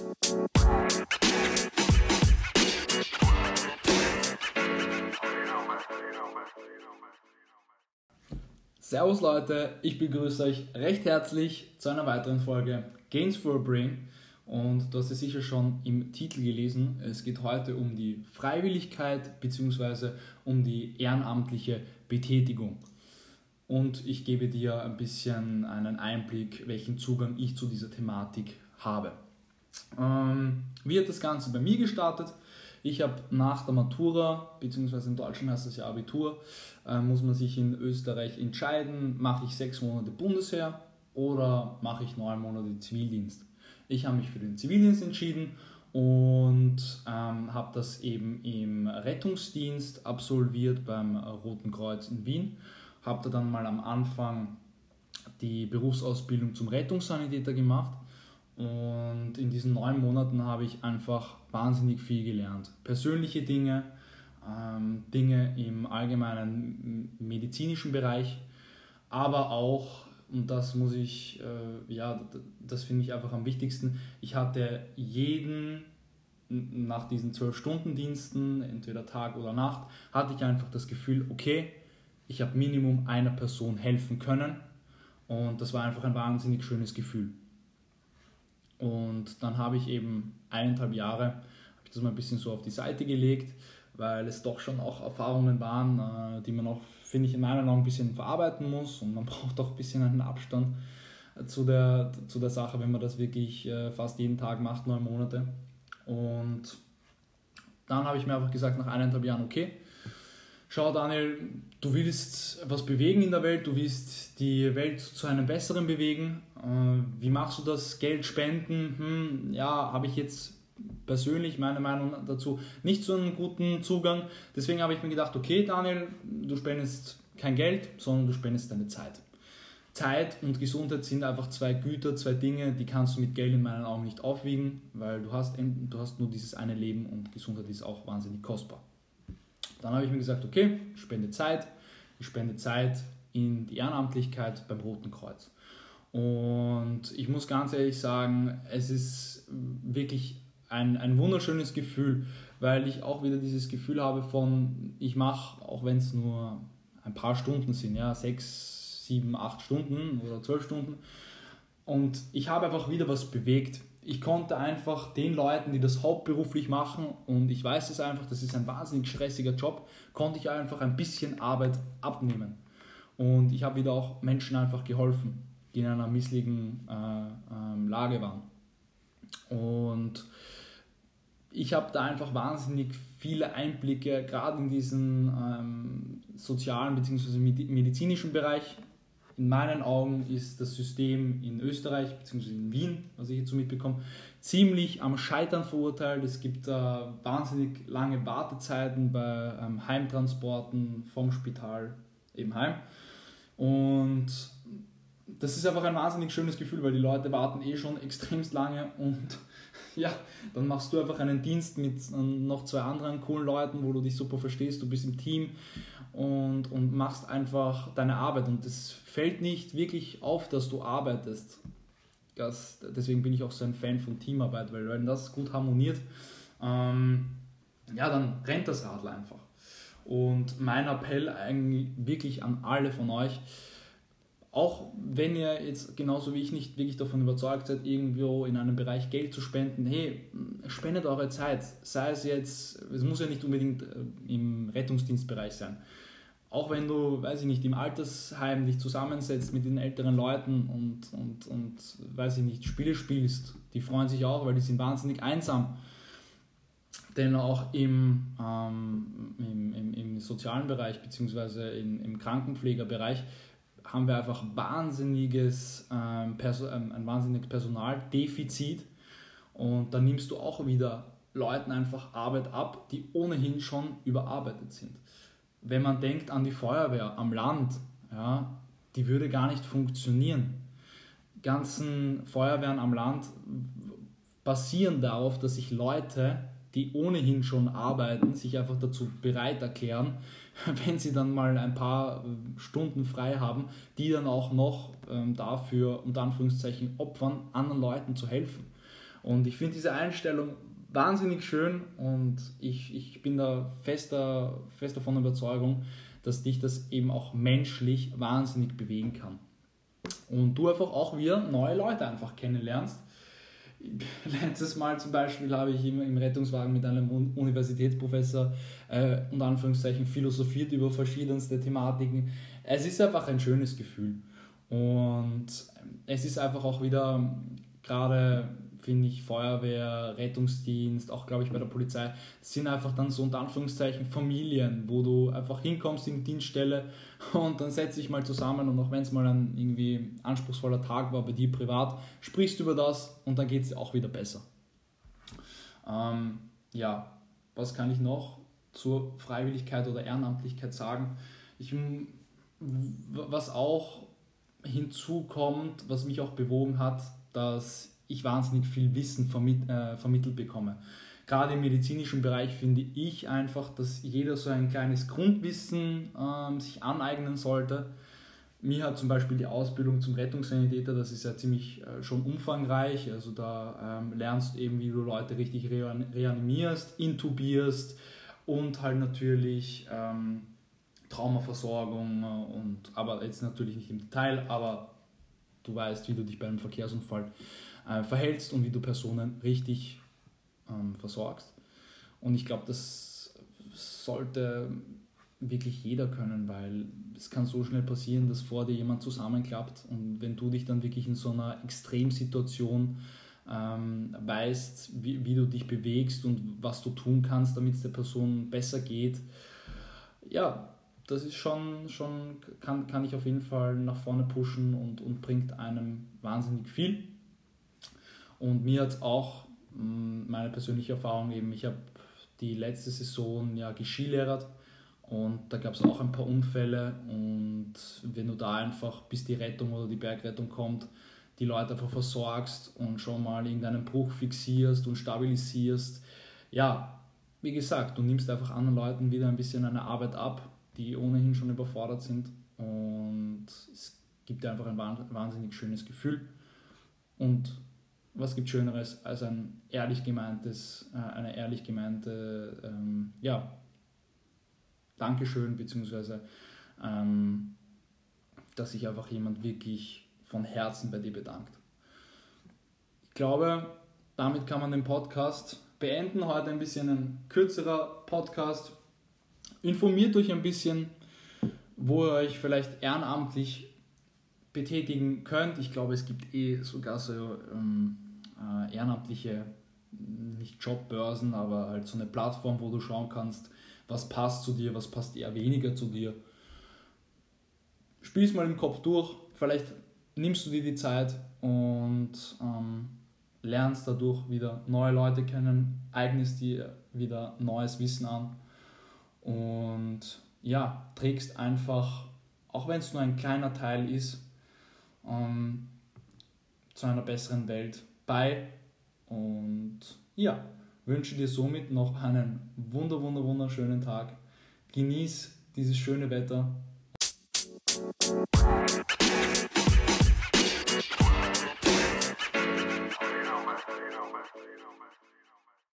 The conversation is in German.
Servus Leute, ich begrüße euch recht herzlich zu einer weiteren Folge Gains for a Brain. Und du hast es sicher schon im Titel gelesen, es geht heute um die Freiwilligkeit bzw. um die ehrenamtliche Betätigung. Und ich gebe dir ein bisschen einen Einblick, welchen Zugang ich zu dieser Thematik habe. Wie hat das Ganze bei mir gestartet? Ich habe nach der Matura, beziehungsweise in Deutschland heißt das ja Abitur, muss man sich in Österreich entscheiden, mache ich 6 Monate Bundesheer oder mache ich 9 Monate Zivildienst. Ich habe mich für den Zivildienst entschieden und habe das eben im Rettungsdienst absolviert beim Roten Kreuz in Wien. Habe da dann mal am Anfang die Berufsausbildung zum Rettungssanitäter gemacht. Und in diesen 9 Monaten habe ich einfach wahnsinnig viel gelernt. Persönliche Dinge, Dinge im allgemeinen medizinischen Bereich, aber auch, und das muss ich, das finde ich einfach am wichtigsten, ich hatte nach diesen 12-Stunden-Diensten, entweder Tag oder Nacht, hatte ich einfach das Gefühl, okay, ich habe Minimum einer Person helfen können und das war einfach ein wahnsinnig schönes Gefühl. Und dann habe ich eben 1,5 Jahre, habe ich das mal ein bisschen so auf die Seite gelegt, weil es doch schon auch Erfahrungen waren, die man auch, finde ich, in meinen Augen ein bisschen verarbeiten muss und man braucht auch ein bisschen einen Abstand zu der Sache, wenn man das wirklich fast jeden Tag macht, 9 Monate. Und dann habe ich mir einfach gesagt, nach 1,5 Jahren, okay, schau Daniel, du willst was bewegen in der Welt, du willst die Welt zu einem Besseren bewegen. Wie machst du das? Geld spenden? Habe ich jetzt persönlich meine Meinung dazu nicht so einen guten Zugang. Deswegen habe ich mir gedacht, okay Daniel, du spendest kein Geld, sondern du spendest deine Zeit. Zeit und Gesundheit sind einfach 2 Güter, 2 Dinge, die kannst du mit Geld in meinen Augen nicht aufwiegen, weil du hast nur dieses eine Leben und Gesundheit ist auch wahnsinnig kostbar. Dann habe ich mir gesagt, okay, ich spende Zeit in die Ehrenamtlichkeit beim Roten Kreuz. Und ich muss ganz ehrlich sagen, es ist wirklich ein wunderschönes Gefühl, weil ich auch wieder dieses Gefühl habe von, ich mache, auch wenn es nur ein paar Stunden sind, 6, 7, 8 Stunden oder 12 Stunden, und ich habe einfach wieder was bewegt. Ich konnte einfach den Leuten, die das hauptberuflich machen, und ich weiß es einfach, das ist ein wahnsinnig stressiger Job, konnte ich einfach ein bisschen Arbeit abnehmen. Und ich habe wieder auch Menschen einfach geholfen, die in einer misslichen Lage waren. Und ich habe da einfach wahnsinnig viele Einblicke, gerade in diesen sozialen bzw. medizinischen Bereich. In meinen Augen ist das System in Österreich bzw. in Wien, was ich jetzt so mitbekomme, ziemlich am Scheitern verurteilt. Es gibt wahnsinnig lange Wartezeiten bei Heimtransporten vom Spital eben heim. Und das ist einfach ein wahnsinnig schönes Gefühl, weil die Leute warten schon extremst lange und ja, dann machst du einfach einen Dienst mit noch 2 anderen coolen Leuten, wo du dich super verstehst, du bist im Team und machst einfach deine Arbeit und es fällt nicht wirklich auf, dass du arbeitest. Deswegen bin ich auch so ein Fan von Teamarbeit, weil wenn das gut harmoniert, dann rennt das Radl einfach. Und mein Appell eigentlich wirklich an alle von euch, auch wenn ihr jetzt genauso wie ich nicht wirklich davon überzeugt seid, irgendwo in einem Bereich Geld zu spenden, hey, spendet eure Zeit. Sei es jetzt, es muss ja nicht unbedingt im Rettungsdienstbereich sein. Auch wenn du, weiß ich nicht, im Altersheim dich zusammensetzt mit den älteren Leuten und weiß ich nicht, Spiele spielst, die freuen sich auch, weil die sind wahnsinnig einsam. Denn auch im sozialen Bereich bzw. im Krankenpflegerbereich haben wir einfach ein wahnsinniges Personaldefizit und da nimmst du auch wieder Leuten einfach Arbeit ab, die ohnehin schon überarbeitet sind. Wenn man denkt an die Feuerwehr am Land, die würde gar nicht funktionieren. Die ganzen Feuerwehren am Land basieren darauf, dass sich Leute, die ohnehin schon arbeiten, sich einfach dazu bereit erklären, wenn sie dann mal ein paar Stunden frei haben, die dann auch noch dafür, unter Anführungszeichen, opfern, anderen Leuten zu helfen. Und ich finde diese Einstellung wahnsinnig schön und ich bin da fest davon Überzeugung, dass dich das eben auch menschlich wahnsinnig bewegen kann. Und du einfach auch wieder neue Leute einfach kennenlernst. Letztes Mal zum Beispiel habe ich im Rettungswagen mit einem Universitätsprofessor unter Anführungszeichen philosophiert über verschiedenste Thematiken. Es ist einfach ein schönes Gefühl. Und es ist einfach auch wieder, gerade finde ich, Feuerwehr, Rettungsdienst, auch glaube ich bei der Polizei, das sind einfach dann so unter Anführungszeichen Familien, wo du einfach hinkommst in die Dienststelle und dann setzt dich mal zusammen und auch wenn es mal ein irgendwie anspruchsvoller Tag war bei dir privat, sprichst du über das und dann geht es dir auch wieder besser. Ja, was kann ich noch zur Freiwilligkeit oder Ehrenamtlichkeit sagen? Was auch hinzukommt, was mich auch bewogen hat, dass ich wahnsinnig viel Wissen vermittelt bekomme. Gerade im medizinischen Bereich finde ich einfach, dass jeder so ein kleines Grundwissen sich aneignen sollte. Mir hat zum Beispiel die Ausbildung zum Rettungssanitäter, das ist ja ziemlich schon umfangreich, also da lernst du eben, wie du Leute richtig reanimierst, intubierst und halt natürlich Traumaversorgung, aber jetzt natürlich nicht im Detail, aber du weißt, wie du dich bei einem Verkehrsunfall verhältst und wie du Personen richtig versorgst. Und ich glaube, das sollte wirklich jeder können, weil es kann so schnell passieren, dass vor dir jemand zusammenklappt und wenn du dich dann wirklich in so einer Extremsituation weißt, wie du dich bewegst und was du tun kannst, damit es der Person besser geht, ja, das ist kann ich auf jeden Fall nach vorne pushen und bringt einem wahnsinnig viel. Und mir hat es auch meine persönliche Erfahrung eben, ich habe die letzte Saison ja geskilehrert und da gab es auch ein paar Unfälle und wenn du da einfach, bis die Rettung oder die Bergrettung kommt, die Leute einfach versorgst und schon mal irgendeinen Bruch fixierst und stabilisierst, ja, wie gesagt, du nimmst einfach anderen Leuten wieder ein bisschen eine Arbeit ab, die ohnehin schon überfordert sind und es gibt dir einfach ein wahnsinnig schönes Gefühl. Und was gibt Schöneres als eine ehrlich gemeinte ja, Dankeschön, beziehungsweise dass sich einfach jemand wirklich von Herzen bei dir bedankt. Ich glaube, damit kann man den Podcast beenden. Heute ein bisschen ein kürzerer Podcast. Informiert euch ein bisschen, wo ihr euch vielleicht ehrenamtlich betätigen könnt. Ich glaube, es gibt sogar so ehrenamtliche, nicht Jobbörsen, aber halt so eine Plattform, wo du schauen kannst, was passt zu dir, was passt eher weniger zu dir. Spiel's mal im Kopf durch, vielleicht nimmst du dir die Zeit und lernst dadurch wieder neue Leute kennen, eignest dir wieder neues Wissen an und ja, trägst einfach, auch wenn es nur ein kleiner Teil ist, zu einer besseren Welt bei und ja, wünsche dir somit noch einen wunderschönen Tag. Genieß dieses schöne Wetter.